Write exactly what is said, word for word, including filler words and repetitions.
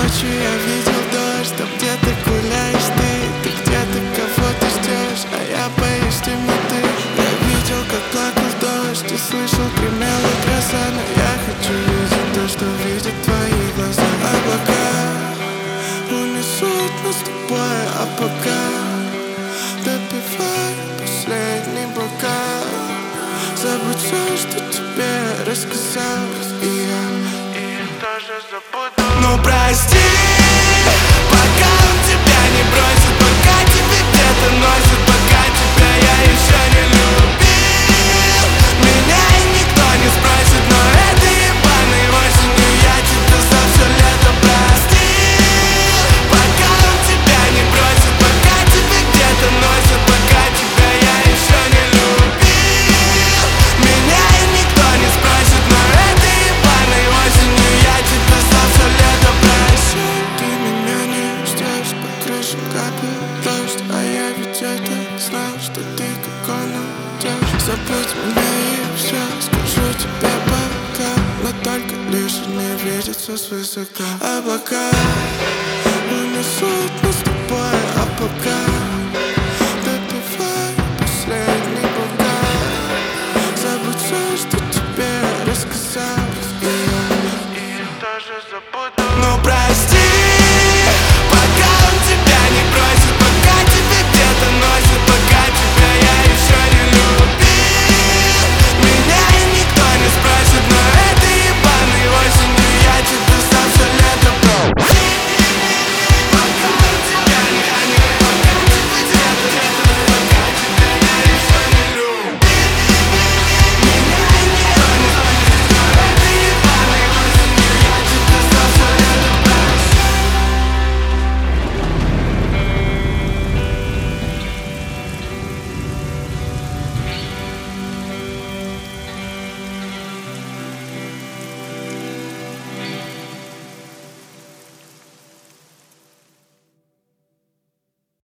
Ночью я видел дождь, там где ты гуляешь ты. Ты где-то кого-то ждешь, а я боюсь темноты. Я видел, как плакал дождь и слышал, гремела гроза. Но я хочу видеть то, что видят твои глаза. Облака унесут нас с тобой, а пока допивай последний бокал. Забудь все, что тебе рассказал, и я, и я тоже забуду. Ну прости, пока он тебя не бросит, пока тебя где-то носит, пока тебя я еще не любил. Меня и никто не спросит, но этой ебаной осенью я тебя за все лето простил. Пока он тебя не бросит, пока тебя где-то носит, пока тебя я еще не любил. Меня и никто не спросит, но этой ебаной осенью я тебя за все лето прощу. Ты меня не ждешь, по крыше капает дождь, а я ведь это знал, что ты как он уйдешь. Забудь меня и все, скажу тебе пока, но только лишь не видится свысока. Облака унесут нас с тобой, а пока